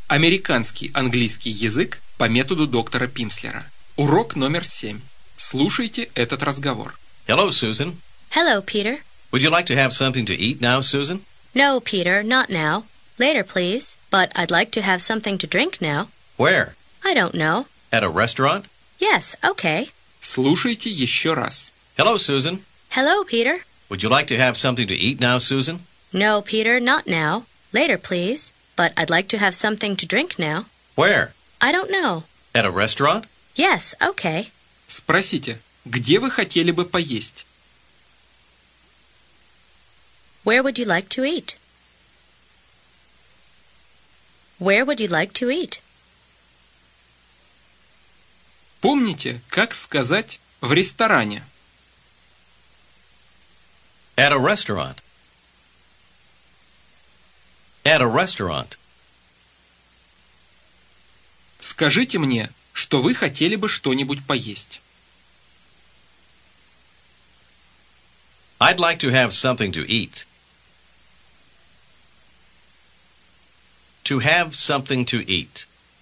Американский английский язык по методу доктора Пимслера. Урок номер 7. Слушайте этот разговор. Hello, Susan. Hello, Peter. Would you like to have something to eat now, Susan? No, Peter, not now. Later, please. But I'd like to have something to drink now. Where? I don't know. At a restaurant? Yes, okay. Слушайте еще раз. Hello, Susan. Hello, Peter. Would you like to have something to eat now, Susan? No, Peter, not now. Later, please. But I'd like to have something to drink now. Where? I don't know. At a restaurant? Yes, okay. Спросите, где вы хотели бы поесть? Where would you like to eat? Where would you like to eat? Помните, как сказать «в ресторане»? At a restaurant. At a restaurant. Скажите мне, что вы хотели бы что-нибудь поесть. I'd like to have something to eat. To have something to eat.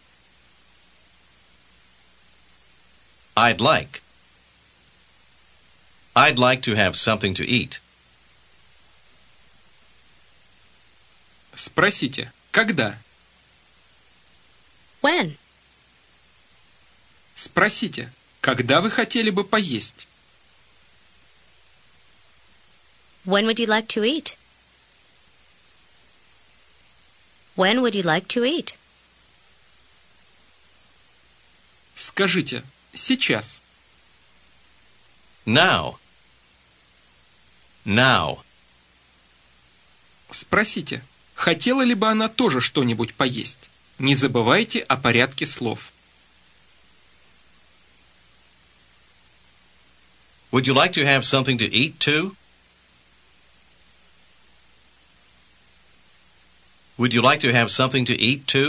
I'd like. I'd like to have something to eat. Спросите, когда? When? Спросите, когда вы хотели бы поесть? When would you like to eat? When would you like to eat? Скажите, сейчас. Now. Now. Спросите, хотела ли бы она тоже что-нибудь поесть? Не забывайте о порядке слов. Would you like to have something to eat too? Would you like to have something to eat too?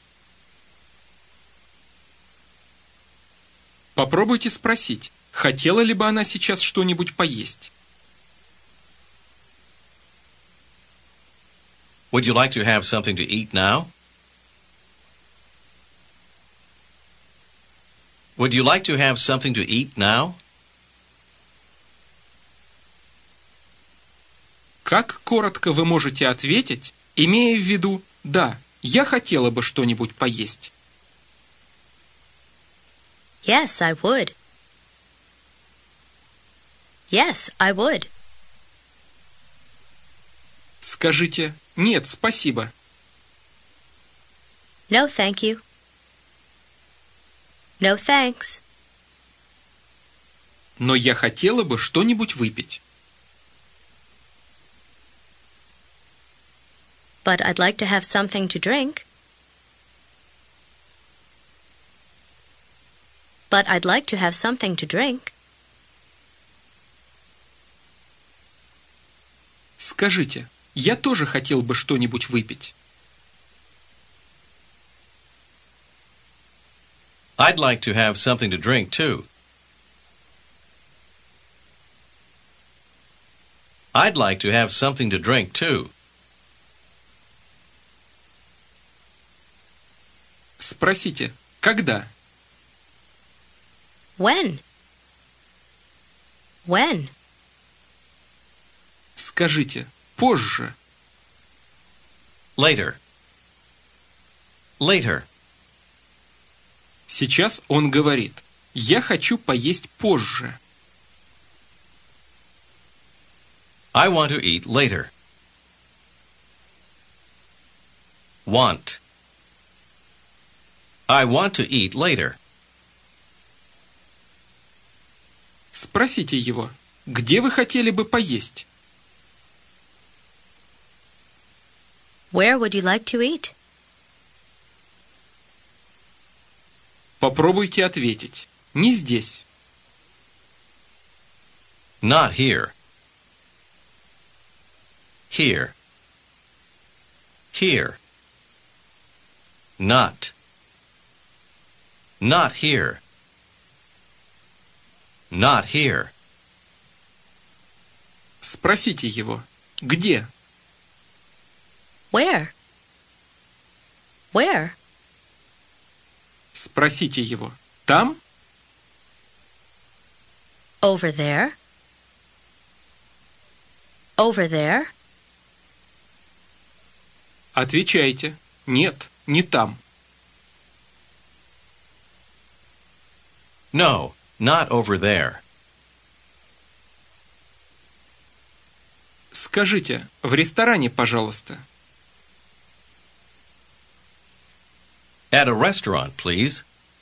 Попробуйте спросить, хотела ли бы она сейчас что-нибудь поесть? Would you like to have something to eat now? Would you like to have something to eat now? Как коротко вы можете ответить, имея в виду «да, я хотела бы что-нибудь поесть»? Yes, I would. Yes, I would. Скажите «нет, спасибо». No, thank you. No, thanks. Но я хотела бы что-нибудь выпить. But I'd like to have something to drink. But I'd like to have something to drink. Скажите, я тоже хотел бы что-нибудь выпить. I'd like to have something to drink too. I'd like to have something to drink too. Спросите, когда? When? When? Скажите, позже. Later. Later. Сейчас он говорит, я хочу поесть позже. I want to eat later. Want. I want to eat later. Спросите его, где вы хотели бы поесть? Where would you like to eat? Попробуйте ответить. Не здесь. Not here. Here. Here. Not. Not here. Not here. Спросите его, где? Where? Where? Спросите его. Там? Over there? Over there? Отвечайте. Нет, не там. No, not over there. Скажите, в ресторане, пожалуйста. At a restaurant, please.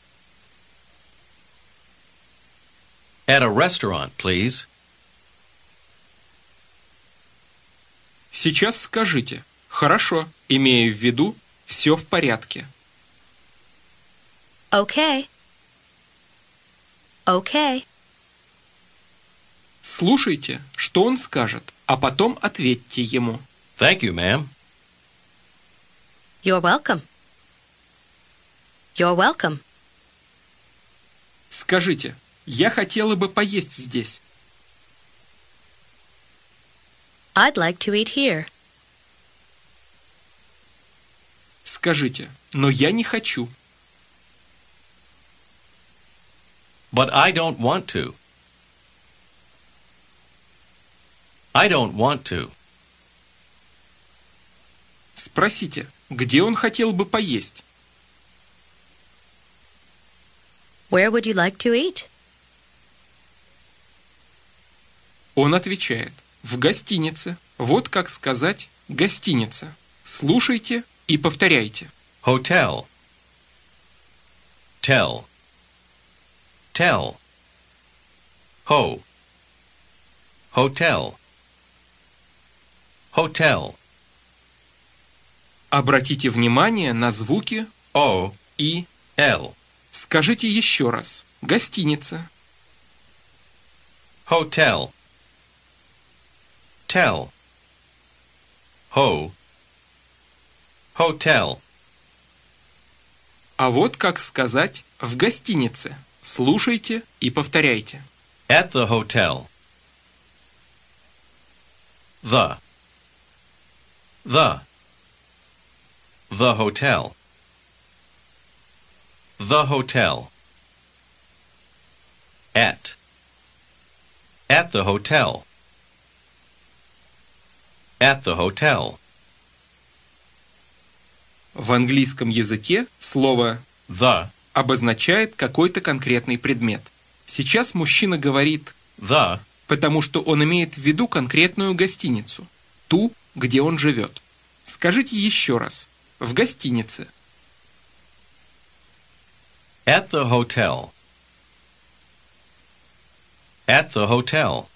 At a restaurant, please. Сейчас скажите. Хорошо, имея в виду, все в порядке. Okay. Okay. Слушайте, что он скажет, а потом ответьте ему. Thank you, ma'am. You're welcome. You're welcome. Скажите, я хотела бы поесть здесь. I'd like to eat here. Скажите, но я не хочу. But I don't want to. I don't want to. Спросите, где он хотел бы поесть. Where would you like to eat? Он отвечает, в гостинице. Вот как сказать гостиница. Слушайте и повторяйте. Hotel. Tell. Tell. Ho. Hotel. Hotel. Обратите внимание на звуки O. и L. скажите еще раз. Гостиница. Hotel. Tell. Ho. Hotel. А вот как сказать в гостинице. Слушайте и повторяйте. At the hotel. The. The. The hotel. The hotel. At. At the hotel. At the hotel. В английском языке слово The. обозначает какой-то конкретный предмет. Сейчас мужчина говорит The. потому что он имеет в виду конкретную гостиницу, ту, где он живет. Скажите еще раз. В гостинице. At the hotel. At the hotel.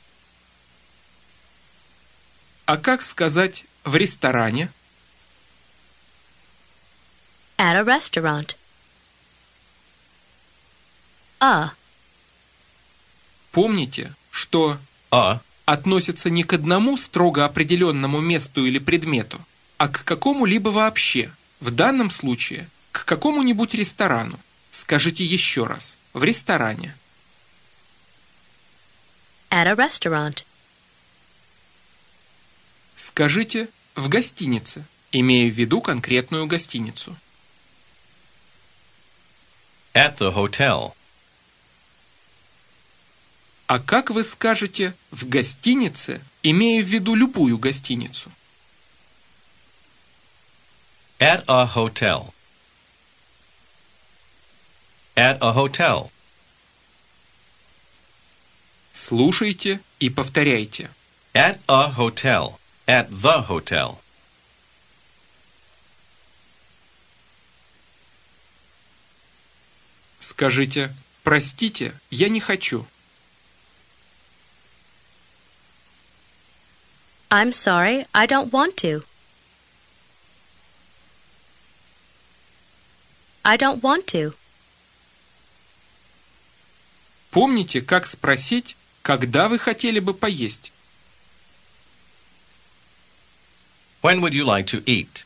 А как сказать в ресторане? At a restaurant. Помните, что A. относится не к одному строго определенному месту или предмету, а к какому-либо вообще. В данном случае к какому-нибудь ресторану. Скажите еще раз. В ресторане. At a restaurant. Скажите в гостинице, имея в виду конкретную гостиницу. At the hotel. А как вы скажете в гостинице, имея в виду любую гостиницу? At a hotel. At a hotel. Слушайте и повторяйте. At a hotel. At the hotel. Скажите, простите, я не хочу. I'm sorry, I don't want to. I don't want to. Помните, как спросить, когда вы хотели бы поесть? When would you like to eat?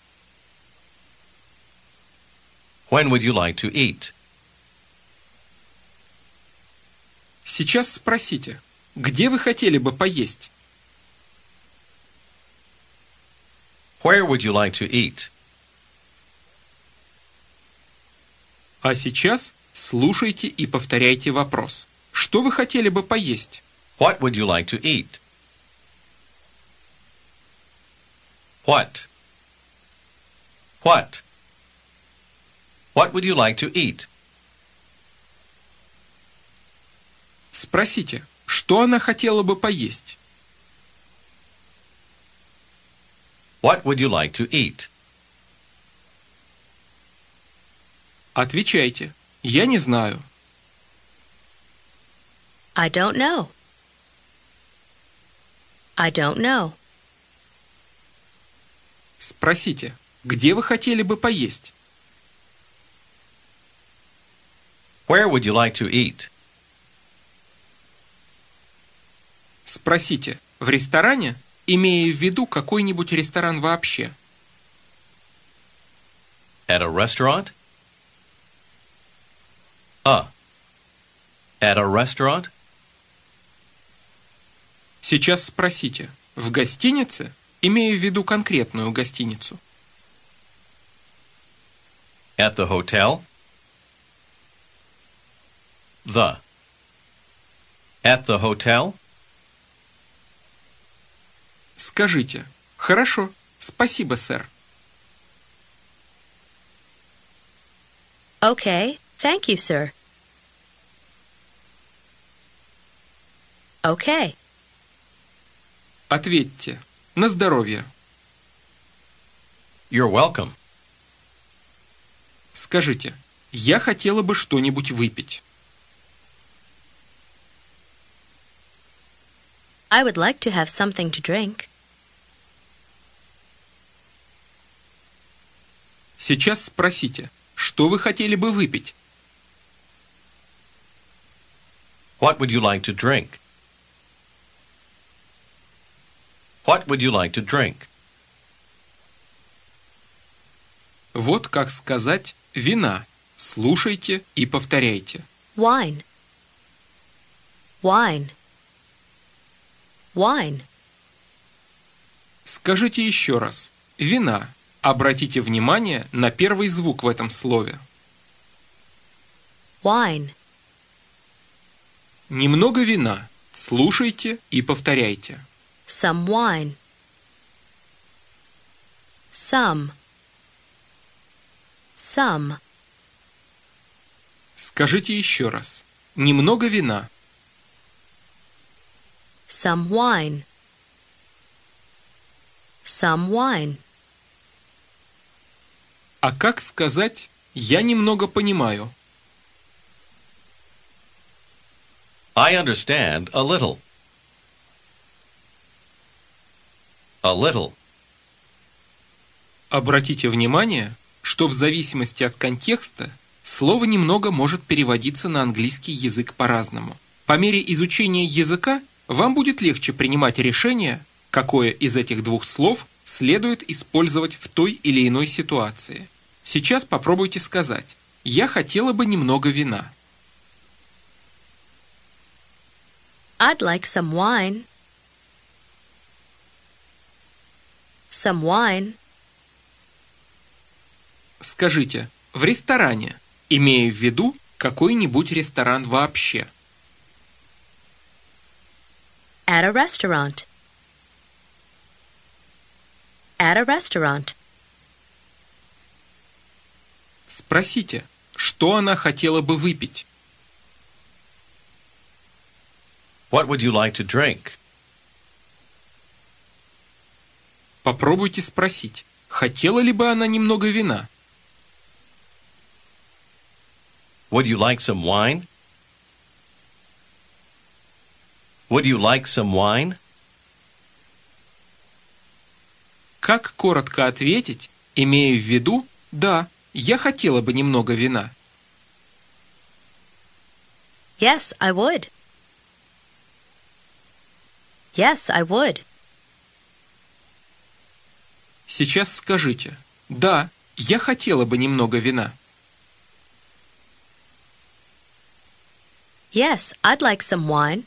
When would you like to eat? Сейчас спросите, где вы хотели бы поесть? Where would you like to eat? А сейчас слушайте и повторяйте вопрос. Что вы хотели бы поесть? What would you like to eat? What? What? What would you like to eat? Спросите, что она хотела бы поесть? What would you like to eat? Отвечайте. Я не знаю. I don't know. I don't know. Спросите, где вы хотели бы поесть? Where would you like to eat? Спросите, в ресторане, имея в виду какой-нибудь ресторан вообще? At a restaurant? At a restaurant? Сейчас спросите, в гостинице, имея в виду конкретную гостиницу? At the hotel? At the hotel? Скажите, хорошо, спасибо, сэр. Okay, thank you, sir. Okay. Ответьте, на здоровье. You're welcome. Скажите, я хотела бы что-нибудь выпить. I would like to have something to drink. Сейчас спросите, что вы хотели бы выпить? What would you like to drink? What would you like to drink? Вот как сказать «вина». Слушайте и повторяйте. Wine. Wine. Wine. Скажите еще раз. «Вина». Обратите внимание на первый звук в этом слове. Wine. Немного вина. Слушайте и повторяйте. Some wine. Some. Some. Скажите еще раз. Немного вина. Some wine. Some wine. А как сказать «я немного понимаю»? I understand a little. A little. Обратите внимание, что в зависимости от контекста слово «немного» может переводиться на английский язык по-разному. По мере изучения языка вам будет легче принимать решение, какое из этих двух слов следует использовать в той или иной ситуации. Сейчас попробуйте сказать «я хотела бы немного вина». I'd like some wine. Some wine. Скажите «в ресторане», имея в виду какой-нибудь ресторан вообще. At a restaurant. At a restaurant. Спросите, что она хотела бы выпить. What would you like to drink? Попробуйте спросить, хотела ли бы она немного вина. Would you like some wine? Would you like some wine? Как коротко ответить, имея в виду «да, я хотела бы немного вина». Yes, I would. Yes, I would. Сейчас скажите «да, я хотела бы немного вина». Yes, I'd like some wine.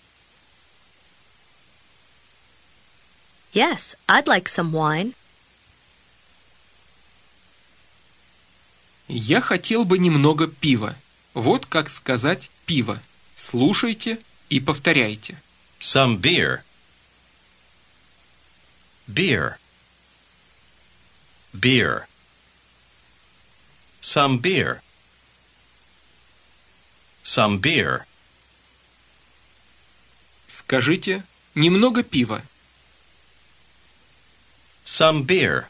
Yes, I'd like some wine. Я хотел бы немного пива. Вот как сказать пиво. Слушайте и повторяйте. Some beer. Beer. Beer. Some beer. Some beer. Скажите немного пива. Some beer.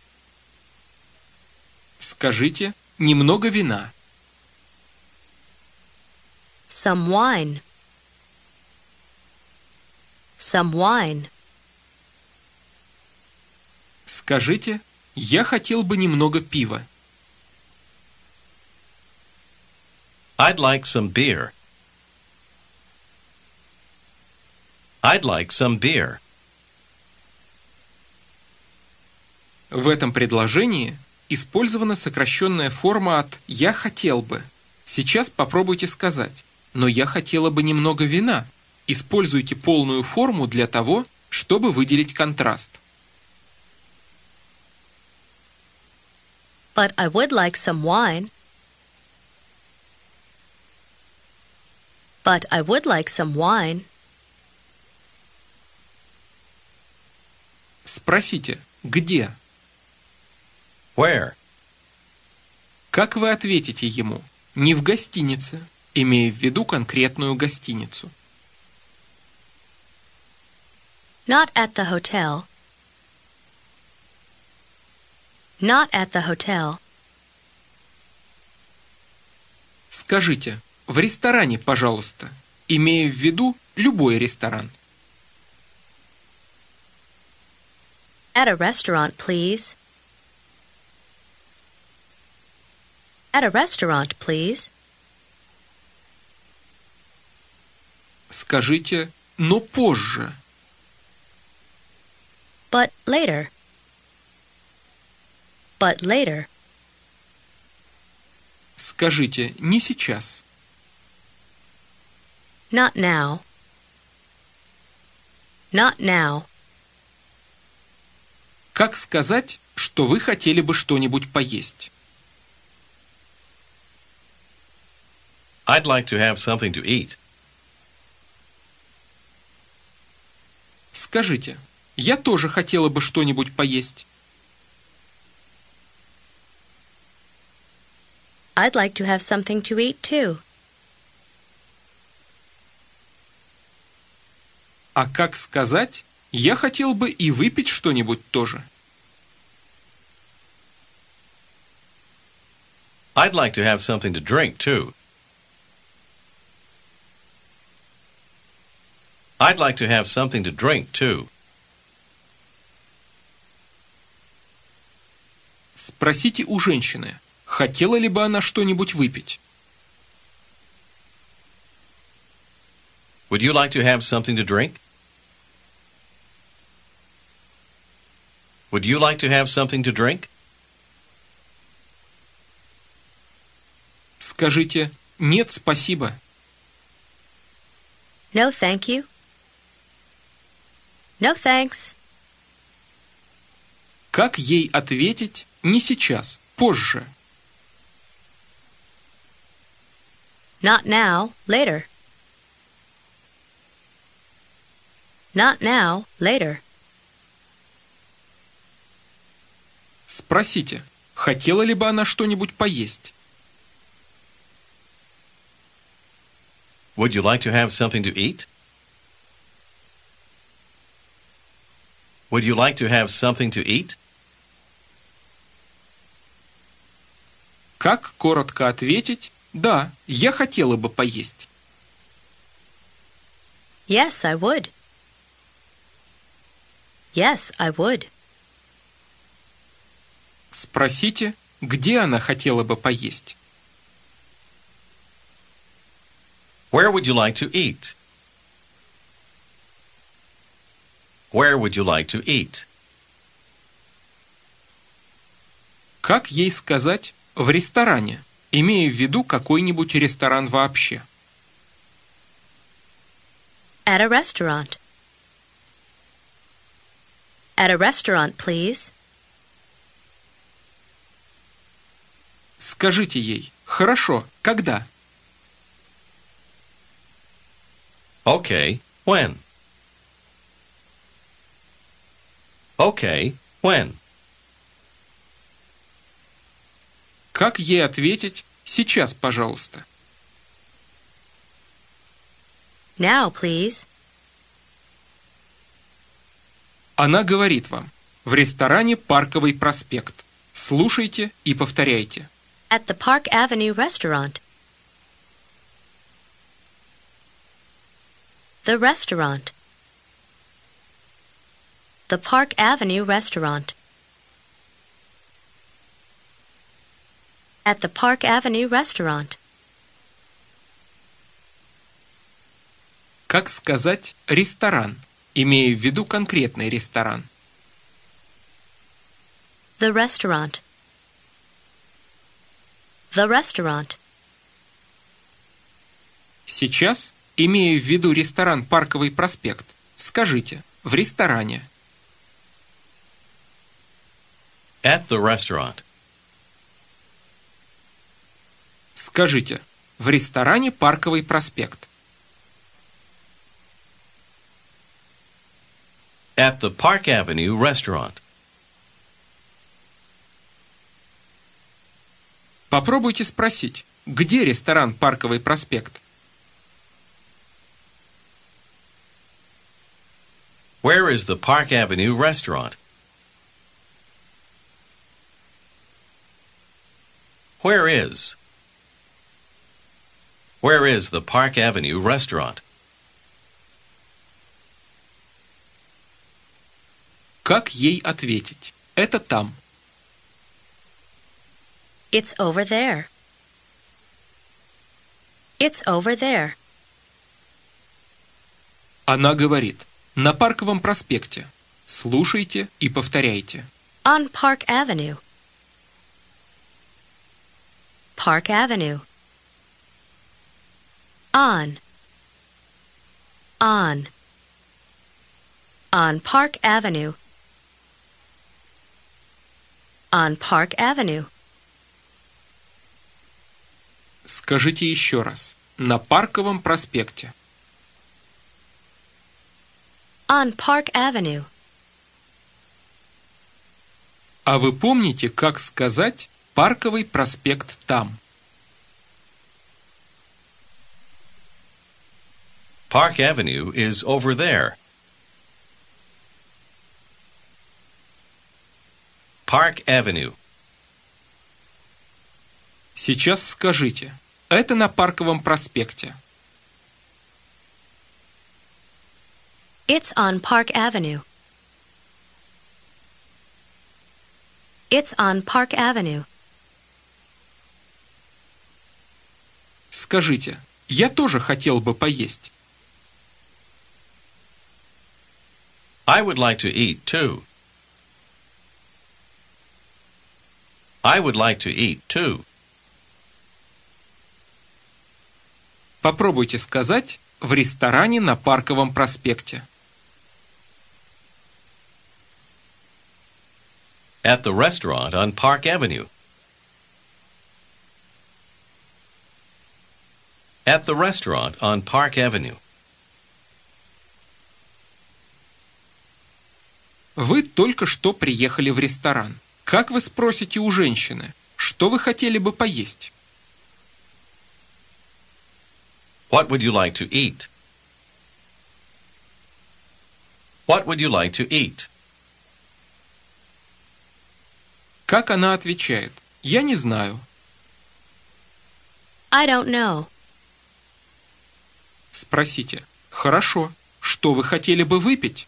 Скажите немного вина. Some wine. Some wine. Скажите, я хотел бы немного пива. I'd like some beer. I'd like some beer. В этом предложении использована сокращенная форма от «я хотел бы». Сейчас попробуйте сказать «но я хотела бы немного вина». Используйте полную форму для того, чтобы выделить контраст. But I would like some wine. But I would like some wine. Спросите «где?». Where? Как вы ответите ему? Не в гостинице, имея в виду конкретную гостиницу. Not at the hotel. Not at the hotel. Скажите «в ресторане, пожалуйста», имея в виду любой ресторан. At a restaurant, please. At a restaurant, please. Скажите «но позже». But later. But later. Скажите «не сейчас». Not now. Not now. Как сказать, что вы хотели бы что-нибудь поесть? I'd like to have something to eat. Скажите, я тоже хотела бы что-нибудь поесть. I'd like to have something to eat too. А как сказать, я хотел бы и выпить что-нибудь тоже? I'd like to have something to drink, too. I'd like to have something to drink, too. Спросите у женщины, хотела ли бы она что-нибудь выпить? Would you like to have something to drink? Would you like to have something to drink? Скажите «нет, спасибо». No, thank you. No, thanks. Как ей ответить «не сейчас, позже»? Not now, later. Not now, later. Спросите, хотела ли бы она что-нибудь поесть? Would you like to have something to eat? Would you like to have something to eat? Как коротко ответить «да, я хотела бы поесть»? Yes, I would. Yes, I would. Спросите, где она хотела бы поесть? Where would you like to eat? Where would you like to eat? Как ей сказать «в ресторане», имея в виду какой-нибудь ресторан вообще? At a restaurant. At a restaurant, please. Скажите ей: «Хорошо, когда?» Okay, when? Okay, when? Как ей ответить: «Сейчас, пожалуйста»? Now, please. Она говорит вам: в ресторане Парковый проспект. Слушайте и повторяйте. At the Park Avenue restaurant. The restaurant. The Park Avenue restaurant. At the Park Avenue restaurant. Как сказать «ресторан», имея в виду конкретный ресторан? The restaurant. The restaurant. Сейчас, имея в виду ресторан Парковый проспект, скажите: в ресторане. At the restaurant. Скажите: в ресторане Парковый проспект. At the Park Avenue restaurant. Попробуйте спросить: где ресторан Парковый проспект? Where is the Park Avenue restaurant? Where is the Park Avenue restaurant? Как ей ответить? Это там. It's over there. It's over there. Она говорит: на Парковом проспекте. Слушайте и повторяйте. On Park Avenue. Park Avenue. On. On. On Park Avenue. On Park Avenue. Скажите еще раз. На Парковом проспекте. On Park Avenue. А вы помните, как сказать «Парковый проспект там»? Park Avenue is over there. Park Avenue. Сейчас скажите: это на Парковом проспекте. It's on Park Avenue. It's on Park Avenue. Скажите: я тоже хотел бы поесть. I would like to eat too. I would like to eat too. Попробуйте сказать в ресторане на Парковом проспекте. At the restaurant on Park Avenue. At the restaurant on Park Avenue. Вы только что приехали в ресторан. Как вы спросите у женщины, что вы хотели бы поесть? What would you like to eat? What would you like to eat? Как она отвечает: я не знаю. I don't know. Спросите: хорошо, что вы хотели бы выпить?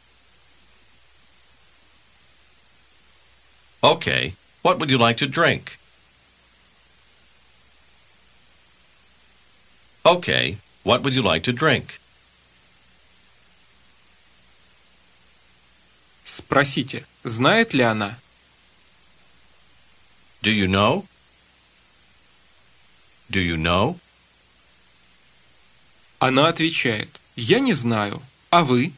Okay, what would you like to drink? Okay, what would you like to drink? Спросите: знает ли она? Do you know? Do you know? Она отвечает: я не знаю. А вы?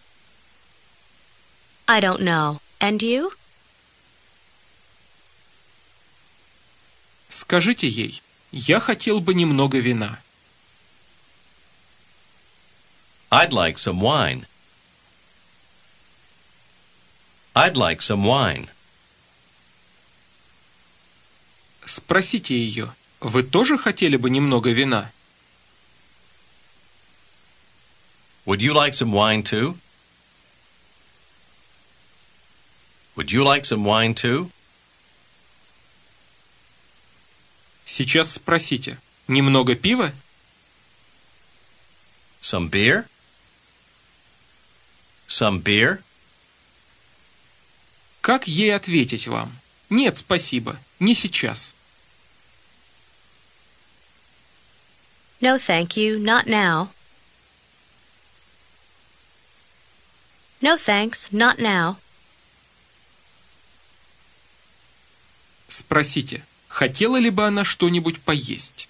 I don't know. And you? Скажите ей, я хотел бы немного вина. I'd like some wine. I'd like some wine. Спросите ее, вы тоже хотели бы немного вина? Would you like some wine too? Would you like some wine too? Сейчас спросите, немного пива? Some beer? Some beer? Как ей ответить вам? Нет, спасибо, не сейчас. No, thank you, not now. No, thanks, not now. Спросите, хотела ли бы она что-нибудь поесть?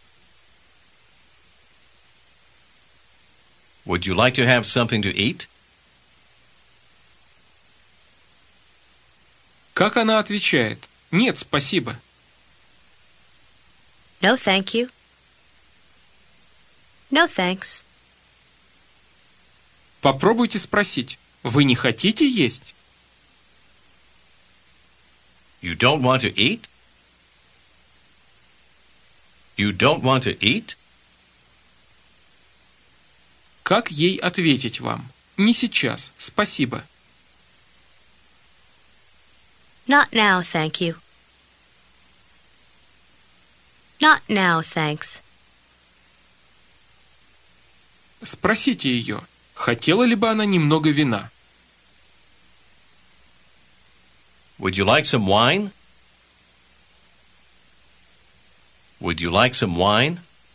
Would you like to have something to eat? Как она отвечает? Нет, спасибо. No, thank you. No, thanks. Попробуйте спросить, вы не хотите есть? You don't want to eat? You don't want to eat? Как ей ответить вам? Не сейчас, спасибо. Not now, thank you. Not now, thanks. Спросите ее, хотела ли бы она немного вина? Would you like some wine? Would you like some wine?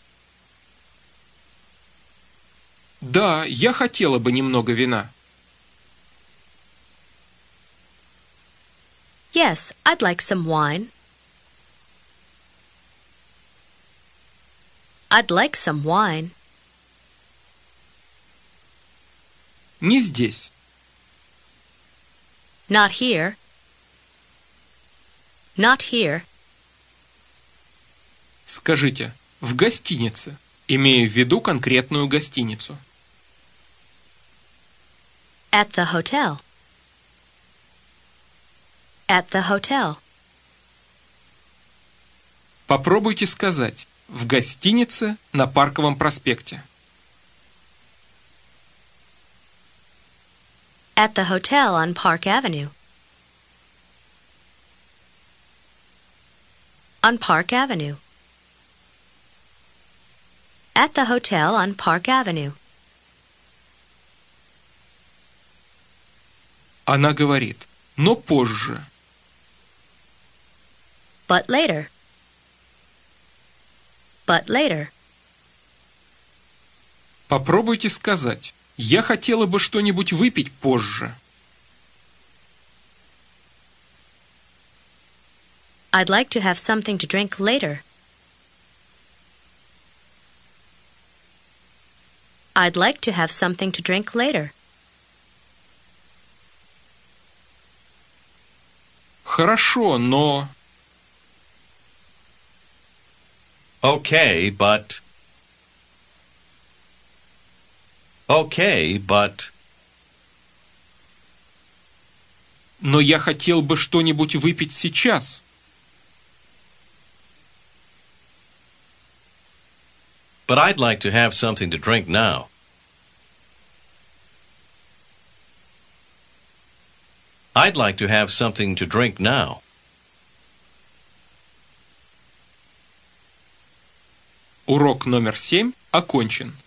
Да, я хотела бы немного вина. Yes, I'd like some wine. I'd like some wine. Не здесь. Not here. Not here. Скажите, в гостинице, имея в виду конкретную гостиницу. At the hotel. At the hotel. Попробуйте сказать, в гостинице на Парковом проспекте. At the hotel on Park Avenue. On Park Avenue. At the hotel on Park Avenue. Она говорит, но позже. But later. But later. Попробуйте сказать, я хотела бы что-нибудь выпить позже. I'd like to have something to drink later. I'd like to have something to drink later. Хорошо, но... Okay, but... Okay, but... Но я хотел бы что-нибудь выпить сейчас. But I'd like to have something to drink now. I'd like to have something to drink now. Урок номер 7 окончен.